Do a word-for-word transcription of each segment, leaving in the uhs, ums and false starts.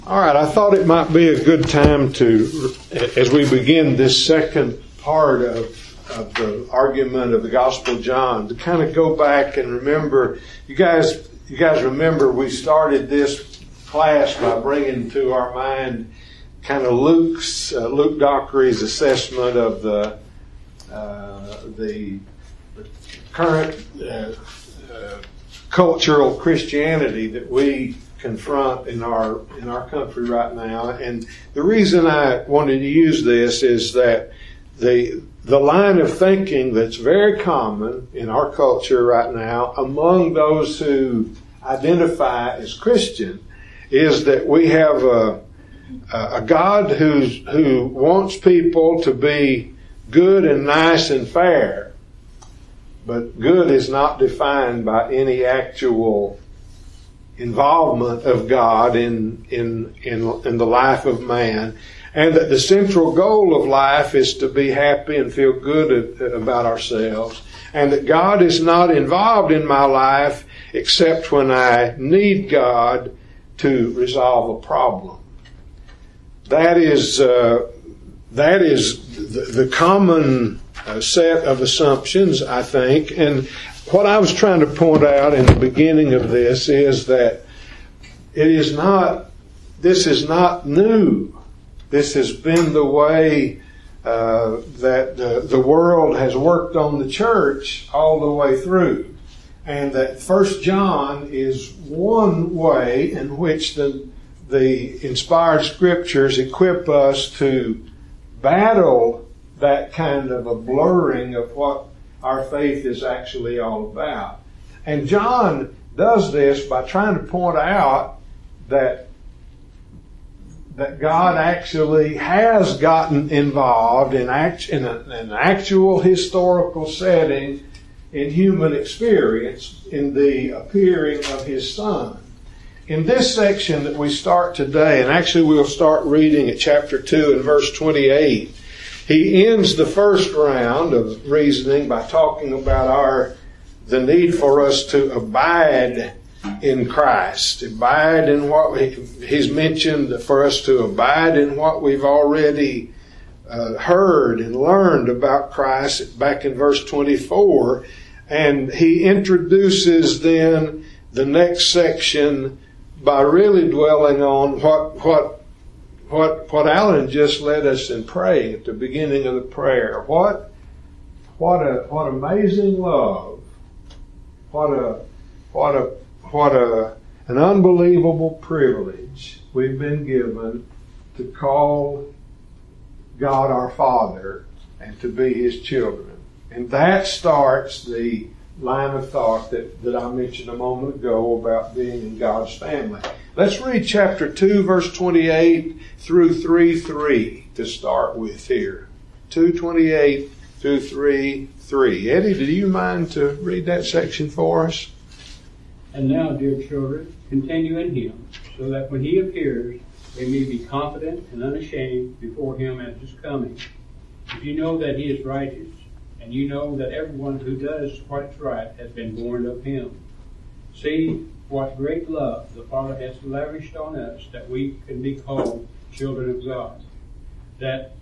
All right, I thought it might be a good time to, as we begin this second part of, of the argument of the Gospel of John, to kind of go back and remember. You guys, you guys remember we started this class by bringing to our mind kind of Luke's, uh, Luke Dockery's assessment of the uh, the, the current uh, uh, cultural Christianity that we confront in our in our country right now. And the reason I wanted to use this is that the the line of thinking that's very common in our culture right now among those who identify as Christian is that we have a a God who's who wants people to be good and nice and fair, but good is not defined by any actual involvement of God in, in in in the life of man, and that the central goal of life is to be happy and feel good about ourselves, and that God is not involved in my life except when I need God to resolve a problem. That is uh, that is the, the common uh, set of assumptions, I think, and what I was trying to point out in the beginning of this is that it is not, this is not new. This has been the way uh, that the, the world has worked on the church all the way through. And that First John is one way in which the, the inspired scriptures equip us to battle that kind of a blurring of what our faith is actually all about. And John does this by trying to point out that that God actually has gotten involved in, act, in, a, in an actual historical setting in human experience in the appearing of His Son. In this section that we start today, and actually we'll start reading at chapter two and verse twenty-eight, he ends the first round of reasoning by talking about our the need for us to abide in Christ. Abide in what we, he's mentioned for us to abide in what we've already uh, heard and learned about Christ back in verse twenty-four. And he introduces then the next section by really dwelling on what what What what Alan just led us in praying at the beginning of the prayer. What what a what amazing love. What a what a what a an unbelievable privilege we've been given to call God our Father and to be His children. And that starts the line of thought that, that I mentioned a moment ago about being in God's family. Let's read chapter two, verse twenty-eight through three three to start with here. two twenty-eight through three three. Eddie, do you mind to read that section for us? And now, dear children, continue in Him, so that when He appears, they may be confident and unashamed before Him at His coming. If you know that He is righteous, and you know that everyone who does what is right has been born of Him. See what great love the Father has lavished on us, that we can be called children of God. That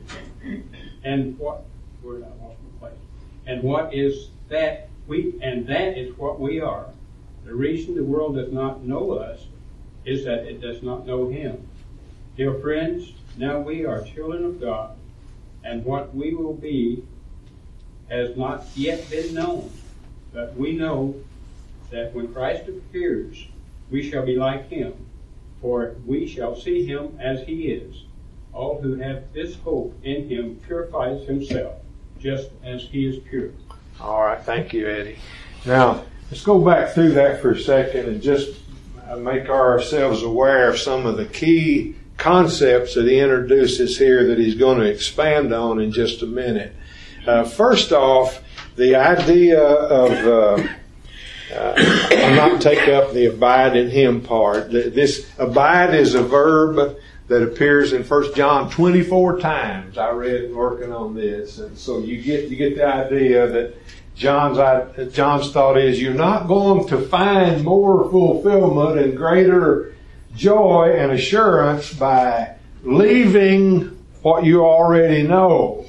and what word I lost my place. And what is that we and that is what we are. The reason the world does not know us is that it does not know Him. Dear friends, now we are children of God, and what we will be has not yet been known. But we know that when Christ appears, we shall be like Him, for we shall see Him as He is. All who have this hope in Him purifies himself, just as He is pure. All right, thank you, Eddie. Now, let's go back through that for a second and just make ourselves aware of some of the key concepts that he introduces here that he's going to expand on in just a minute. Uh, first off, the idea of, uh, uh, I'll not take up the abide in Him part. This abide is a verb that appears in First John twenty-four times. I read working on this. And so you get, you get the idea that John's, John's thought is you're not going to find more fulfillment and greater joy and assurance by leaving what you already know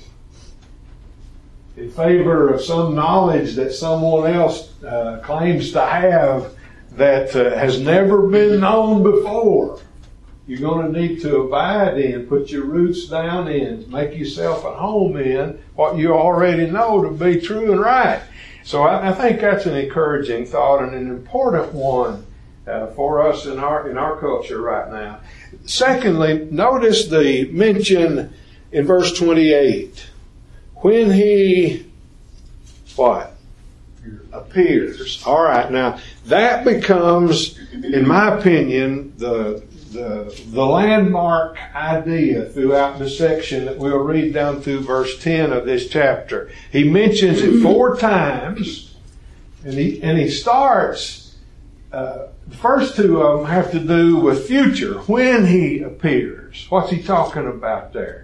in favor of some knowledge that someone else uh, claims to have that uh, has never been known before. You're going to need to abide in, put your roots down in, make yourself at home in what you already know to be true and right. So I, I think that's an encouraging thought and an important one uh, for us in our in our culture right now. Secondly, notice the mention in verse twenty-eight. When he, what? Appears. All right, now that becomes, in my opinion, the the the landmark idea throughout the section that we'll read down through verse ten of this chapter. He mentions it four times, and he and he starts. Uh, the first two of them have to do with future, when he appears. What's he talking about there?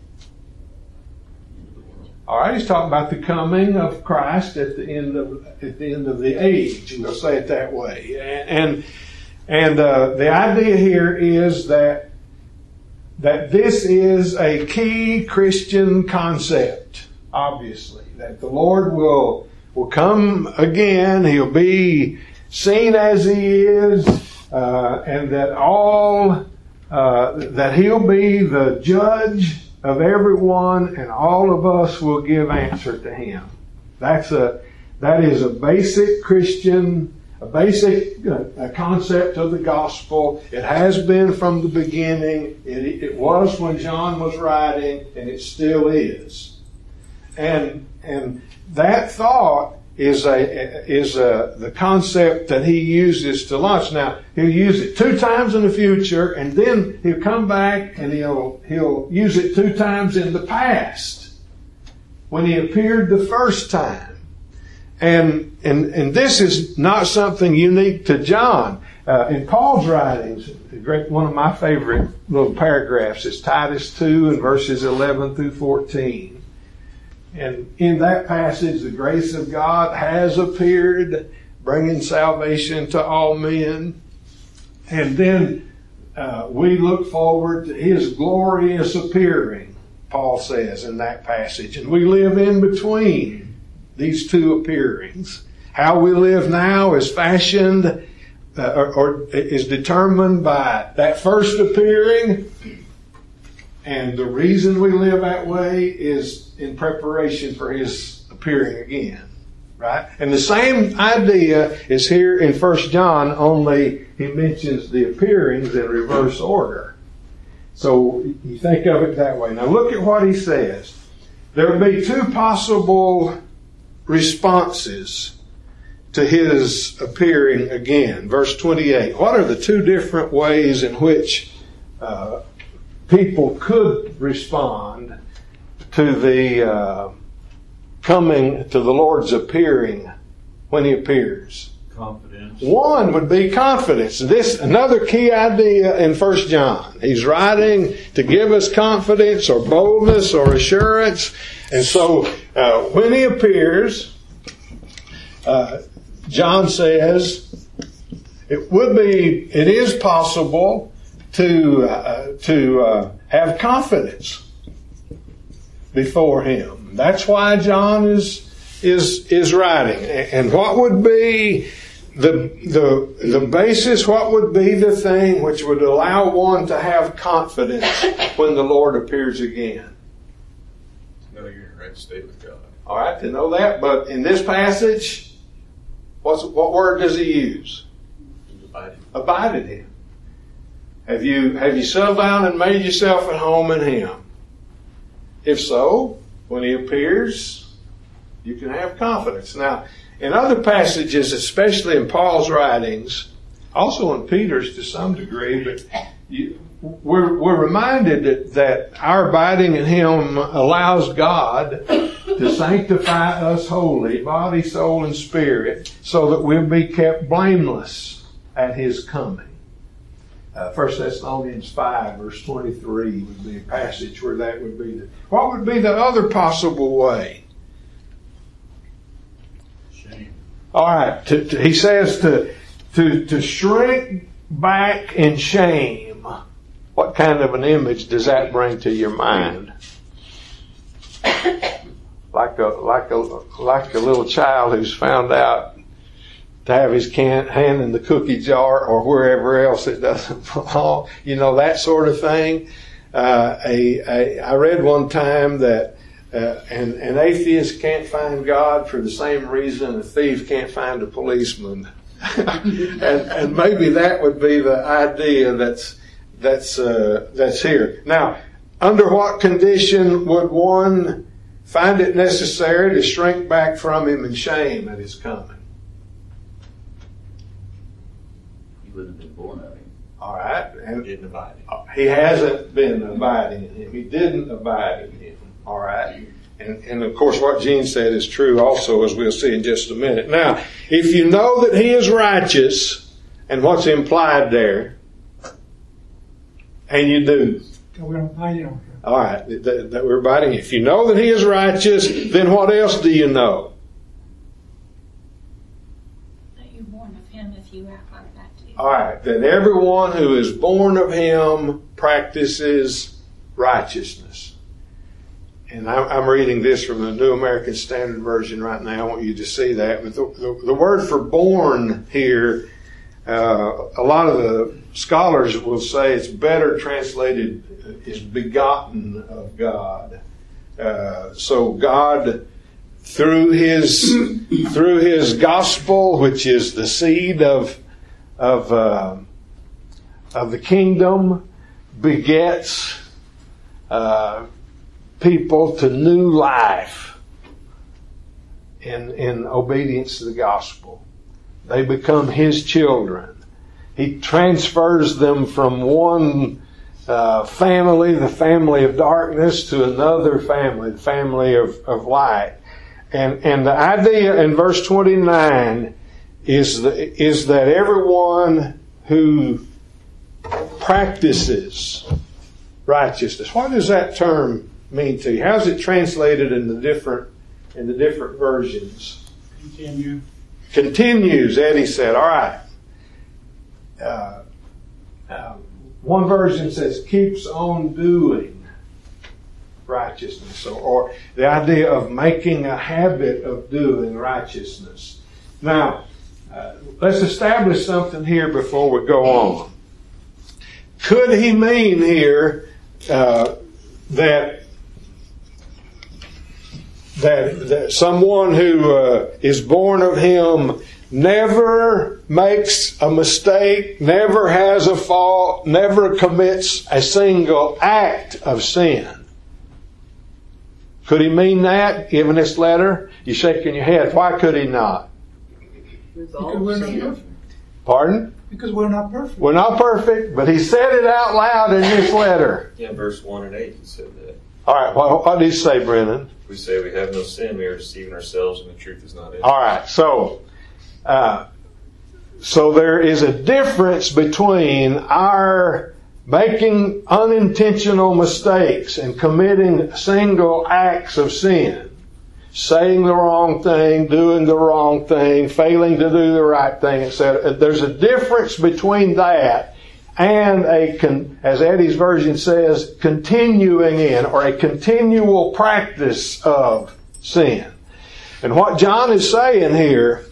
All right, he's talking about the coming of Christ at the end of at the end of the age. We'll say it that way. And and uh, the idea here is that that this is a key Christian concept. Obviously, that the Lord will will come again. He'll be seen as He is, uh, and that all uh, that He'll be the judge of everyone, and all of us will give answer to Him. That's a that is a basic Christian, a basic uh, a concept of the gospel. It has been from the beginning. It, it was when John was writing, and it still is. And and that thought is a is a the concept that he uses to launch. Now he'll use it two times in the future, and then he'll come back and he'll he'll use it two times in the past when he appeared the first time. And and and this is not something unique to John. Uh, in Paul's writings, a great one of my favorite little paragraphs is Titus two and verses eleven through fourteen. And in that passage, the grace of God has appeared, bringing salvation to all men. And then uh, we look forward to His glorious appearing, Paul says in that passage. And we live in between these two appearings. How we live now is fashioned uh, or, or is determined by that first appearing. And the reason we live that way is in preparation for His appearing again. Right? And the same idea is here in First John, only he mentions the appearings in reverse order. So you think of it that way. Now look at what he says. There will be two possible responses to His appearing again. Verse twenty-eight. What are the two different ways in which uh, people could respond to the uh, coming, to the Lord's appearing when He appears? Confidence. One would be confidence. This another key idea in First John. He's writing to give us confidence or boldness or assurance. And so uh, when He appears, uh, John says it would be, it is possible to uh, to uh, have confidence before Him. That's why John is is is writing. And what would be the the the basis? What would be the thing which would allow one to have confidence when the Lord appears again? To know you're in the right state with God. All right, to know that. But in this passage, what's what word does he use? Abide. Abide in Him. Have you have you settled down and made yourself at home in Him? If so, when He appears, you can have confidence. Now, in other passages, especially in Paul's writings, also in Peter's to some degree, but you, we're, we're reminded that, that our abiding in Him allows God to sanctify us wholly, body, soul, and spirit, so that we'll be kept blameless at His coming. Uh, First Thessalonians five, verse twenty-three would be a passage where that would be the... What would be the other possible way? Shame. All right. To, to, he says to, to, to shrink back in shame, what kind of an image does that bring to your mind? Like a like a like a little child who's found out to have his can, hand in the cookie jar or wherever else it doesn't belong. You know, that sort of thing. Uh, a, a I read one time that uh, an, an atheist can't find God for the same reason a thief can't find a policeman. and, and maybe that would be the idea that's that's uh, that's here. Now, under what condition would one find it necessary to shrink back from him in shame at his coming? He wouldn't have been born of him. All right, and He didn't abide in him. he hasn't been abiding in him. He didn't abide in him. All right. And, and of course what Gene said is true also, as we'll see in just a minute. Now, if you know that he is righteous, and what's implied there, and you do. We're abiding on him. All right, that, that we're abiding. If you know that he is righteous, then what else do you know? That you're born of him if you act like that too. All right, that everyone who is born of him practices righteousness. And I'm reading this from the New American Standard Version right now. I want you to see that. But the, the, the word for born here, uh, a lot of the scholars will say it's better translated is begotten of God. Uh, so God, through his through his gospel, which is the seed of of uh, of the kingdom, begets Uh, people to new life in in obedience to the gospel. They become his children. He transfers them from one uh, family, the family of darkness, to another family, the family of, of light. And and the idea in verse twenty-nine is the, is that everyone who practices righteousness. What does that term mean to you? How's it translated in the different in the different versions? Continue. Continues, Eddie said. All right. Uh, uh, one version says keeps on doing righteousness, or, or the idea of making a habit of doing righteousness. Now, uh, let's establish something here before we go on. Could he mean here uh, that That, that someone who uh, is born of him never makes a mistake, never has a fault, never commits a single act of sin? Could he mean that, given this letter? You're shaking your head. Why could he not? Because we're not perfect. Pardon? Because we're not perfect. We're not perfect, but he said it out loud in this letter. Yeah, verse one and eight, he said that. All right, what, what did he say, Brennan? If we say we have no sin, we are deceiving ourselves and the truth is not in us. All right, so uh, so there is a difference between our making unintentional mistakes and committing single acts of sin, saying the wrong thing, doing the wrong thing, failing to do the right thing, et cetera. There's a difference between that and a, con, as Eddie's version says, continuing in, or a continual practice of sin. And what John is saying here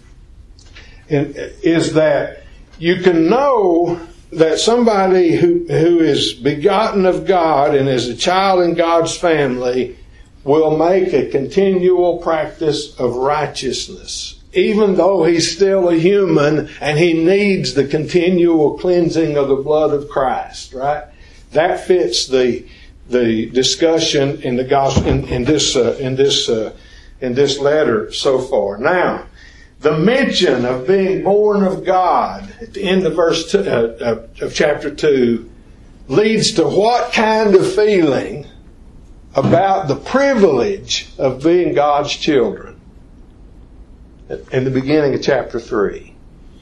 is that you can know that somebody who, who is begotten of God and is a child in God's family will make a continual practice of righteousness, even though he's still a human and he needs the continual cleansing of the blood of Christ, right? That fits the the discussion in the gospel in, in this uh, in this uh, in this letter so far. Now, the mention of being born of God at the end of verse two, uh, of chapter two leads to what kind of feeling about the privilege of being God's children? In the beginning of chapter three.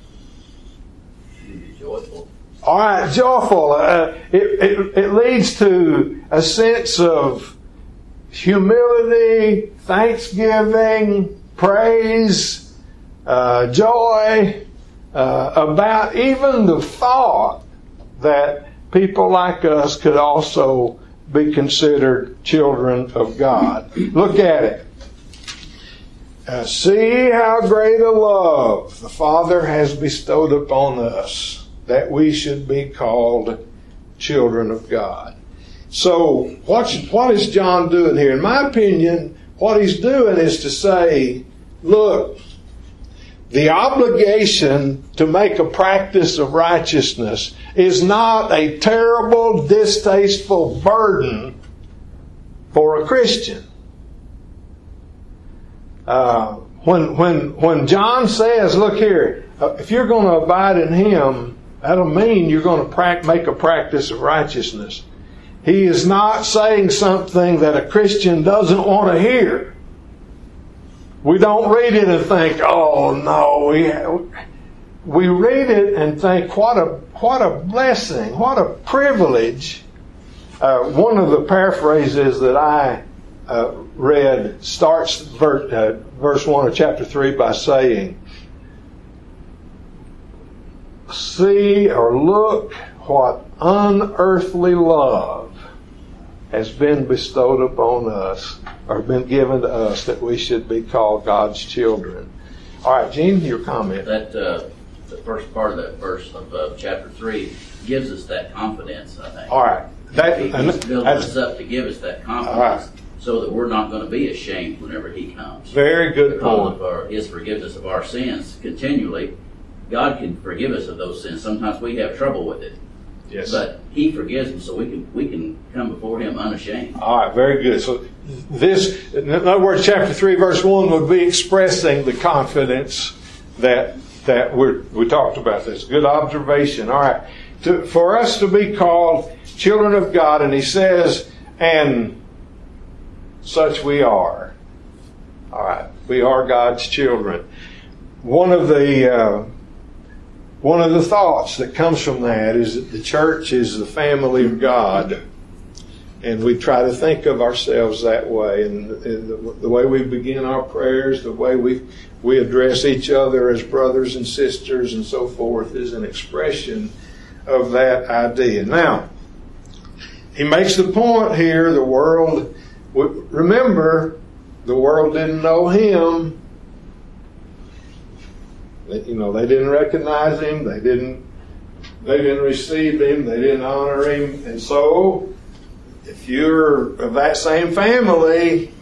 Joyful. All right, joyful. Uh, it, it, it leads to a sense of humility, thanksgiving, praise, uh, joy, uh, about even the thought that people like us could also be considered children of God. Look at it. Uh, see how great a love the Father has bestowed upon us, that we should be called children of God. So, what's, what is John doing here? In my opinion, what he's doing is to say, look, the obligation to make a practice of righteousness is not a terrible, distasteful burden for a Christian. Uh, when when when John says, look here, uh, if you're going to abide in Him, that'll mean you're going to pra- make a practice of righteousness. He is not saying something that a Christian doesn't want to hear. We don't read it and think, oh no, we we read it and think, what a what a blessing, what a privilege. Uh, one of the paraphrases that I uh, read starts verse, uh, verse one of chapter three by saying, see or look what unearthly love has been bestowed upon us, or been given to us, that we should be called God's children. All right, Gene, your comment. That uh, the first part of that verse of uh, chapter three gives us that confidence, I think. All right. That, He- and He's building that's us up to give us that confidence, All right. so that we're not going to be ashamed whenever He comes. very good Because point. of our, His forgiveness of our sins continually, God can forgive us of those sins. Sometimes we have trouble with it, Yes. but He forgives them, so we can we can come before Him unashamed. All right, very good. So this, in other words, chapter three, verse one would be expressing the confidence that that we we talked about. This good observation. All right, to, for us to be called children of God, and he says, and such we are. All right, we are God's children. One of the uh, one of the thoughts that comes from that is that the church is the family of God. And we try to think of ourselves that way. And the, the way we begin our prayers, the way we we address each other as brothers and sisters and so forth is an expression of that idea. Now, he makes the point here, the world, remember, the world didn't know him. You know, they didn't recognize him. They didn't, they didn't receive him. They didn't honor him. And so, if you're of that same family,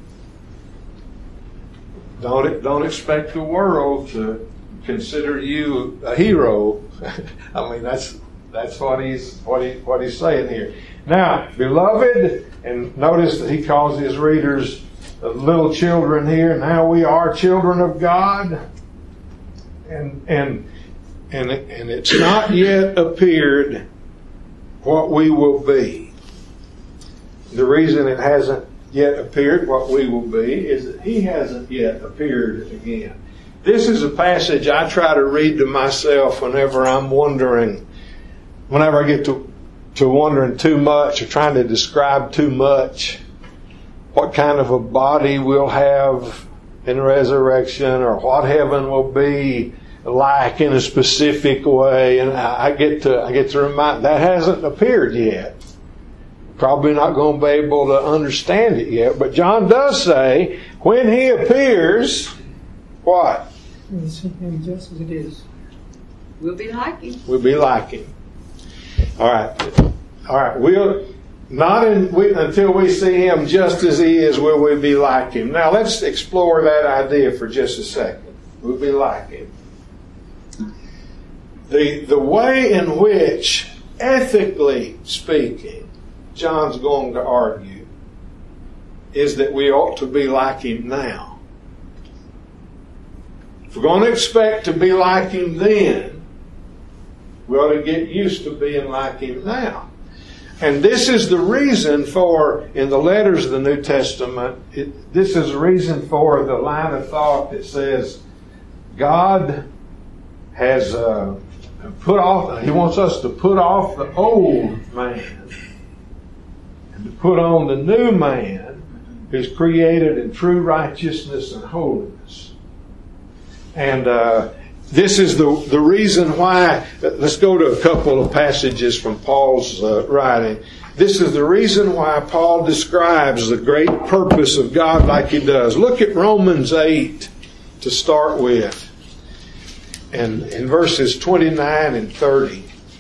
don't don't expect the world to consider you a hero. I mean, that's that's what he's what he what he's saying here. Now, beloved, and notice that he calls his readers little children here. Now we are children of God, and and and and it's not yet appeared what we will be. The reason it hasn't yet appeared what we will be is that he hasn't yet appeared again. This is a passage I try to read to myself whenever I'm wondering, whenever I get to, to wondering too much or trying to describe too much what kind of a body we'll have in resurrection or what heaven will be like in a specific way. And I, I get to, I get to remind, that hasn't appeared yet. Probably not going to be able to understand it yet. But John does say, when he appears, what? We'll see him just as it is. We'll be like him. We'll be like him. All right. All right. We'll not in, we, until we see him just as he is will we be like him. Now let's explore that idea for just a second. We'll be like him. The the way in which, ethically speaking, John's going to argue is that we ought to be like him now. If we're going to expect to be like him then, we ought to get used to being like him now. And this is the reason for, in the letters of the New Testament, it, this is the reason for the line of thought that says God has uh, put off, he wants us to put off the old man to put on the new man who's created in true righteousness and holiness. And uh, this is the, the reason why. Let's go to a couple of passages from Paul's uh, writing. This is the reason why Paul describes the great purpose of God like he does. Look at Romans eight to start with. And in verses twenty-nine and thirty.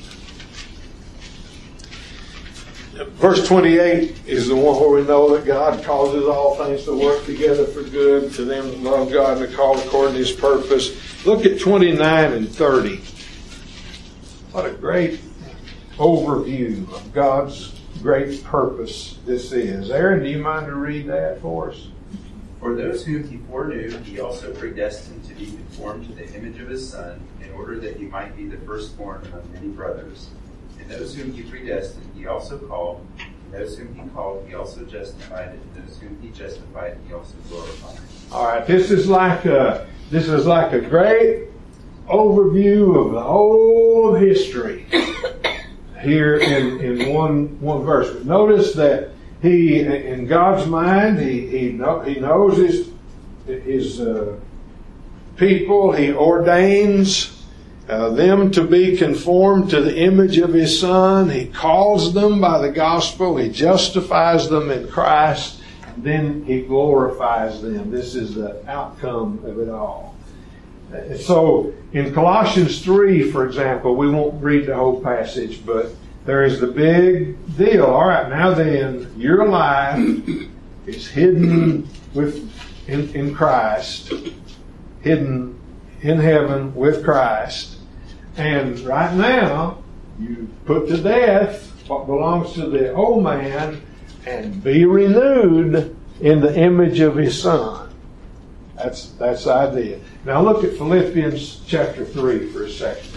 Verse twenty-eight is the one where we know that God causes all things to work together for good to them that love God and are called according to His purpose. Look at twenty-nine and thirty. What a great overview of God's great purpose this is. Aaron, do you mind to read that for us? For those whom He foreknew, He also predestined to be conformed to the image of His Son, in order that He might be the firstborn among many brothers. And those whom He predestined, He also called. And those whom He called, He also justified. And those whom He justified, He also glorified. All right, this is like a this is like a great overview of the whole of history here in, in one one verse. But notice that He, in God's mind, He He, know, he knows His His uh, people. He ordains Uh, them to be conformed to the image of His Son. He calls them by the gospel. He justifies them in Christ. And then He glorifies them. This is the outcome of it all. Uh, so in Colossians three, for example, we won't read the whole passage, but there is the big deal. All right, now then, your life is hidden with in, in Christ, hidden in heaven with Christ. And right now, you put to death what belongs to the old man and be renewed in the image of His Son. That's, that's the idea. Now look at Philippians chapter three for a second.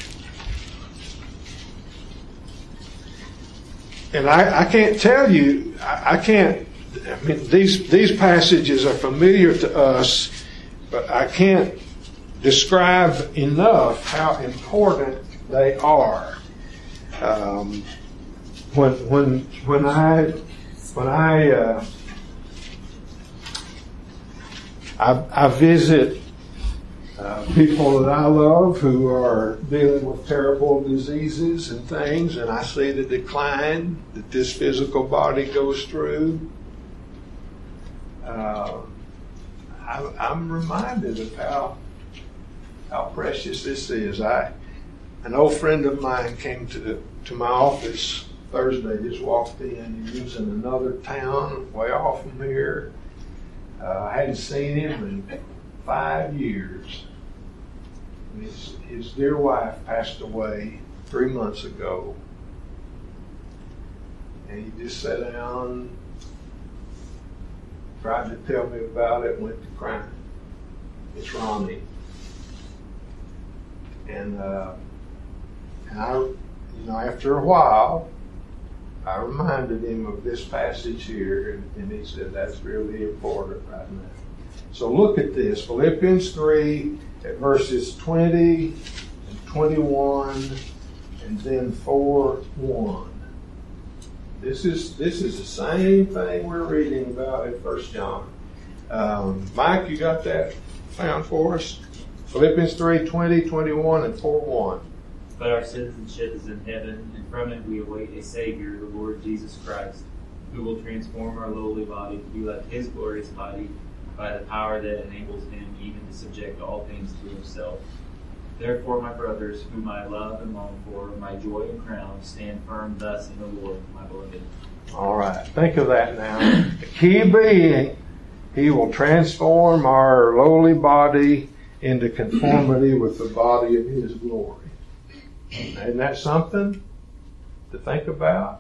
And I, I can't tell you, I, I can't, I mean, these, these passages are familiar to us, but I can't describe enough how important they are. Um, when when when I when I uh, I, I visit uh, people that I love who are dealing with terrible diseases and things, and I see the decline that this physical body goes through. Uh, I, I'm reminded of how. How precious this is. I, an old friend of mine came to to my office Thursday, just walked in. He lives in another town way off from here. Uh, I hadn't seen him in five years. His, his dear wife passed away three months ago. And he just sat down, tried to tell me about it, went to crying. It's Ronnie. And, uh, and I, you know, after a while, I reminded him of this passage here, and, and he said, that's really important right now. So look at this, Philippians three, at verses twenty and twenty-one, and then four one. This is this is the same thing we're reading about in First John. Um, Mike, you got that found for us? Philippians three, twenty, twenty-one, and four one. But our citizenship is in heaven, and from it we await a Savior, the Lord Jesus Christ, who will transform our lowly body to be like His glorious body by the power that enables Him even to subject all things to Himself. Therefore, my brothers, whom I love and long for, my joy and crown, stand firm thus in the Lord, my beloved. All right, think of that now. The key being, He will transform our lowly body into conformity with the body of His glory. Isn't that something to think about?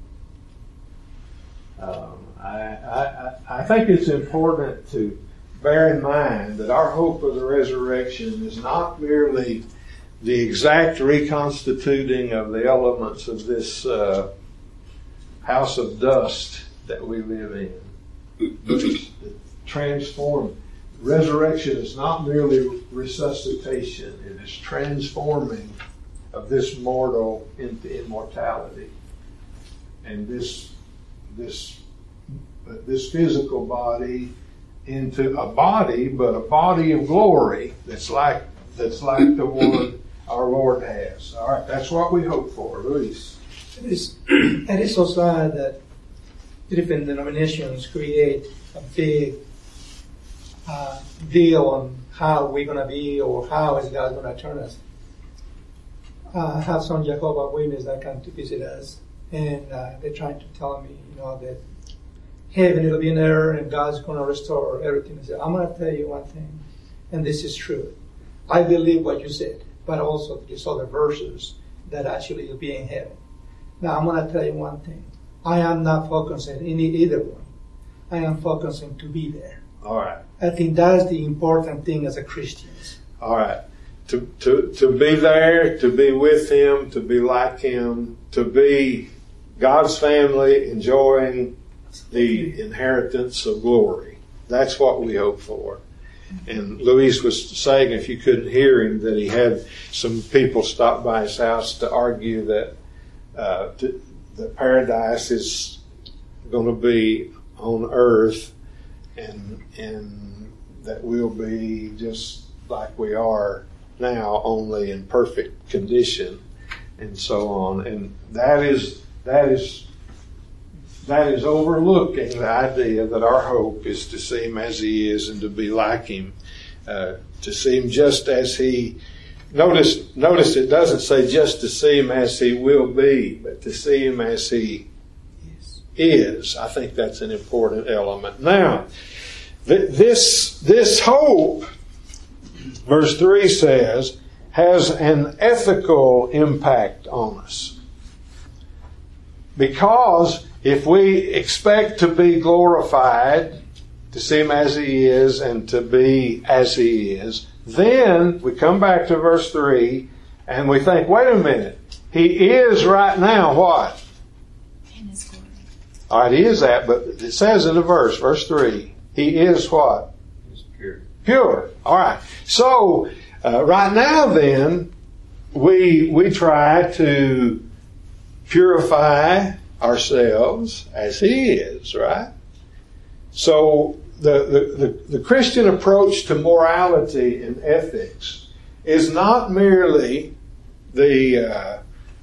Um, I, I, I think it's important to bear in mind that our hope of the resurrection is not merely the exact reconstituting of the elements of this uh, house of dust that we live in. But it's transformed. Resurrection is not merely resuscitation. It is transforming of this mortal into immortality. And this this this physical body into a body, but a body of glory that's like that's like the one our Lord has. All right, that's what we hope for. Luis. It is, it is so sad that different denominations create a big uh, deal on how we're going to be or how is God going to turn us. Uh, I have some Jehovah's Witnesses that come to visit us, and uh, they're trying to tell me, you know, that heaven will be there and God's going to restore everything. I said, I'm going to tell you one thing, and this is true. I believe what you said, but also these other verses that actually you'll be in heaven. Now, I'm going to tell you one thing. I am not focusing in either one. I am focusing to be there. All right. I think that's the important thing as a Christian. All right. To, to, to be there, to be with Him, to be like Him, to be God's family, enjoying the inheritance of glory. That's what we hope for. And Luis was saying, if you couldn't hear him, that he had some people stop by his house to argue that uh, to, that paradise is going to be on earth, and and that we'll be just like we are now, only in perfect condition, and so on. And that is that is that is overlooking the idea that our hope is to see Him as He is and to be like Him, uh, to see Him just as He. Notice, notice it doesn't say just to see Him as He will be, but to see Him as He Yes. is. I think that's an important element. Now, th- this this hope, verse three says, has an ethical impact on us. Because if we expect to be glorified, to see Him as He is and to be as He is, then we come back to verse three and we think, wait a minute, He is right now what? In His glory. All right, He is that, but it says in the verse, verse three, He is what? He's pure. Pure. All right. So, uh, right now then, we we try to purify ourselves as He is, right? So, the, the, the, the Christian approach to morality and ethics is not merely the uh,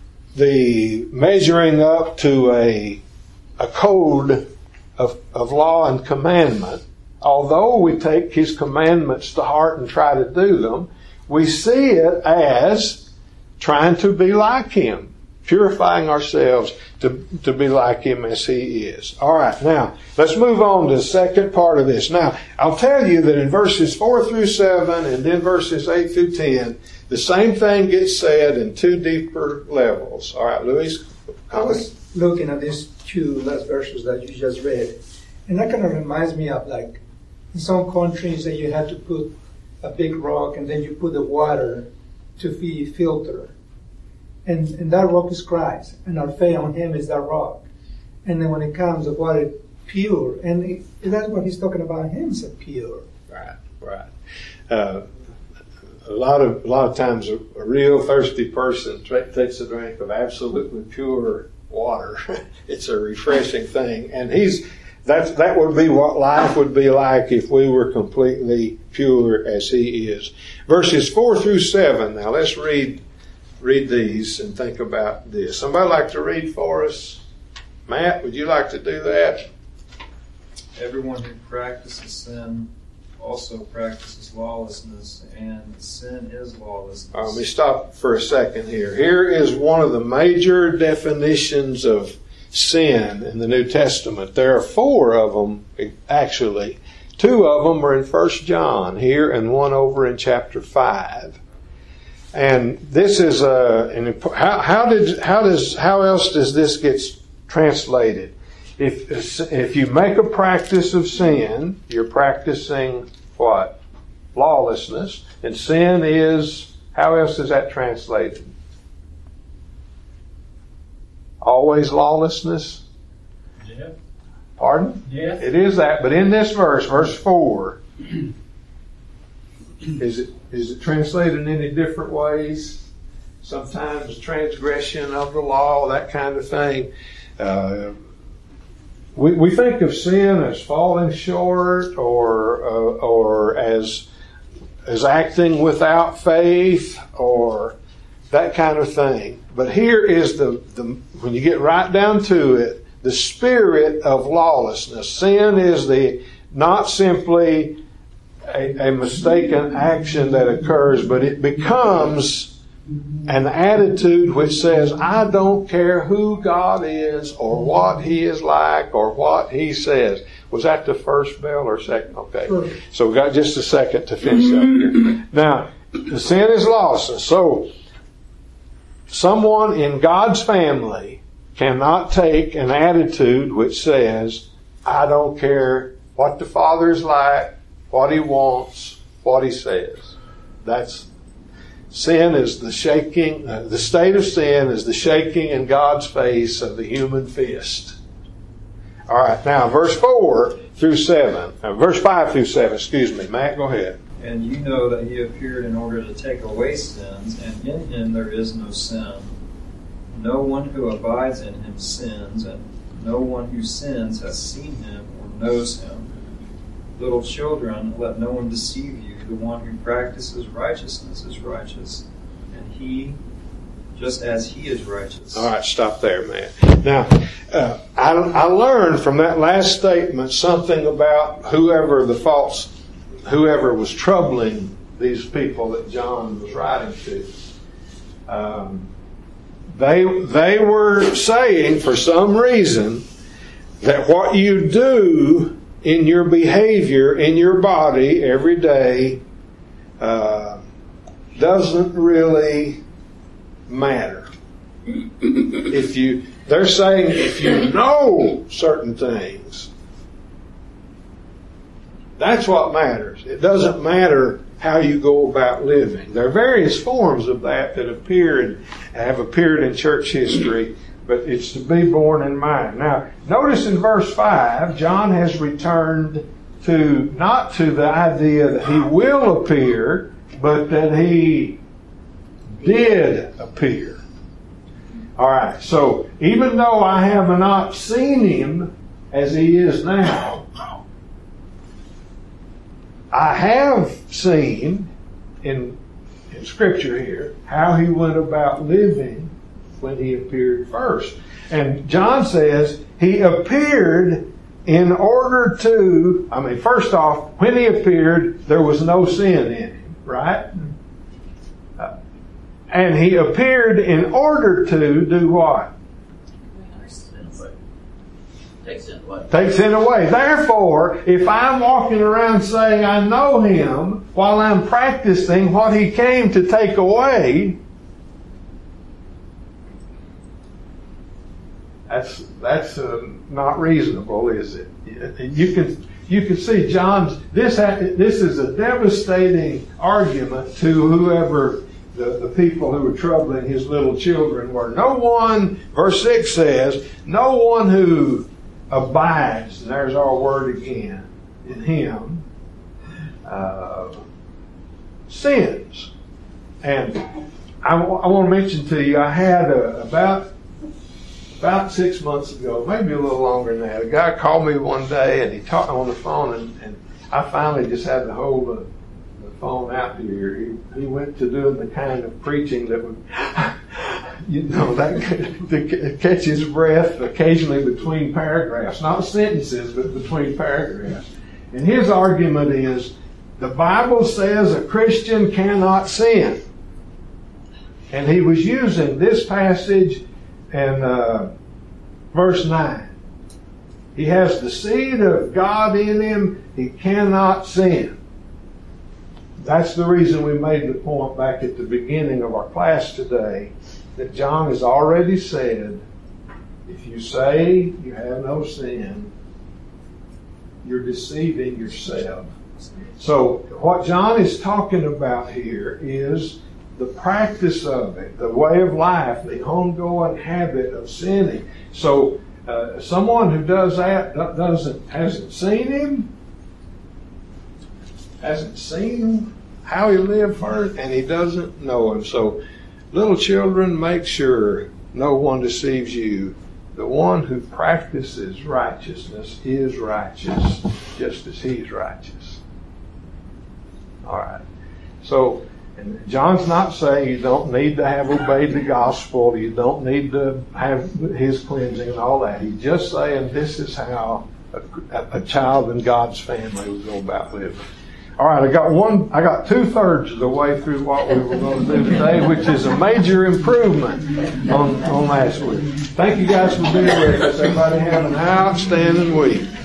the measuring up to a a code of, of law and commandment. Although we take His commandments to heart and try to do them, we see it as trying to be like Him, purifying ourselves to, to be like Him as He is. All right, now, let's move on to the second part of this. Now, I'll tell you that in verses four through seven and then verses eight through ten, the same thing gets said in two deeper levels. All right, Luis? I was looking at these two last verses that you just read, and that kind of reminds me of like in some countries that you had to put a big rock and then you put the water to be filtered. And, and that rock is Christ, and our faith on Him is that rock. And then when it comes, the water pure, and it, that's what He's talking about. Him is pure. Right, right. Uh, a lot of a lot of times, a, a real thirsty person tra- takes a drink of absolutely pure water. It's a refreshing thing, and he's that that would be what life would be like if we were completely pure as He is. Verses four through seven. Now let's read. Read these and think about this. Somebody like to read for us? Matt, would you like to do that? Everyone who practices sin also practices lawlessness, and sin is lawlessness. All right, let me stop for a second here. Here is one of the major definitions of sin in the New Testament. There are four of them, actually. Two of them are in First John here and one over in chapter five. And this is a, an, how, how did, how does, how else does this get translated? If, if you make a practice of sin, you're practicing what? Lawlessness. And sin is, how else is that translated? Always lawlessness? Yeah. Pardon? Yes. It is that, but in this verse, verse four, is it is it translated in any different ways? Sometimes transgression of the law, that kind of thing. Uh, we we think of sin as falling short, or uh, or as as acting without faith or that kind of thing. But here is the, the when you get right down to it, the spirit of lawlessness. Sin is the not simply a, a mistaken action that occurs, but it becomes an attitude which says, I don't care who God is or what He is like or what He says. Was that the first bell or second? Okay. First. So we got just a second to finish up here. Now, the sin is lawlessness. So, someone in God's family cannot take an attitude which says, I don't care what the Father is like, what He wants, what He says. That's sin is the shaking, uh, the state of sin is the shaking in God's face of the human fist. All right, now verse four through seven, uh, verse five through seven, excuse me. Matt, go ahead. And you know that He appeared in order to take away sins, and in Him there is no sin. No one who abides in Him sins, and no one who sins has seen Him or knows Him. Little children, let no one deceive you. The one who practices righteousness is righteous, and he, just as He is righteous. All right, stop there, man. Now, uh, I, I learned from that last statement something about whoever the false, whoever was troubling these people that John was writing to. Um, they they were saying, for some reason, that what you do in your behavior, in your body every day, uh, doesn't really matter. If you, they're saying if you know certain things, that's what matters. It doesn't matter how you go about living. There are various forms of that that appeared, have appeared in church history, but it's to be borne in mind. Now, notice in verse five, John has returned to, not to the idea that He will appear, but that He did appear. Alright, so even though I have not seen Him as He is now, I have seen in, in Scripture here how He went about living when He appeared first. And John says He appeared in order to, I mean, first off, when He appeared, there was no sin in Him, right? Uh, and He appeared in order to do what? Take sin away. Take sin away. Therefore, if I'm walking around saying I know Him while I'm practicing what He came to take away, That's that's uh, not reasonable, is it? You can you can see John's this this is a devastating argument to whoever the, the people who were troubling His little children were. No one, verse six says, no one who abides, and there's our word again, in Him, uh, sins. And I, I want to mention to you, I had a, about. About six months ago, maybe a little longer than that, a guy called me one day and he talked on the phone, and, and I finally just had to hold the, the phone out here. He, he went to doing the kind of preaching that would, you know, that to catch his breath occasionally between paragraphs, not sentences, but between paragraphs. And his argument is, the Bible says a Christian cannot sin. And he was using this passage and uh, verse nine. He has the seed of God in him. He cannot sin. That's the reason we made the point back at the beginning of our class today that John has already said, if you say you have no sin, you're deceiving yourself. So what John is talking about here is the practice of it, the way of life, the ongoing habit of sinning. So, uh, someone who does that doesn't hasn't seen Him, hasn't seen how He lived first, and he doesn't know Him. So, little children, make sure no one deceives you. The one who practices righteousness is righteous, just as He's righteous. All right. So, and John's not saying you don't need to have obeyed the gospel, you don't need to have his cleansing and all that. He's just saying this is how a, a child in God's family would go about living. All right, I got one. I got two thirds of the way through what we were going to do today, which is a major improvement on, on last week. Thank you guys for being with us. Everybody have an outstanding week.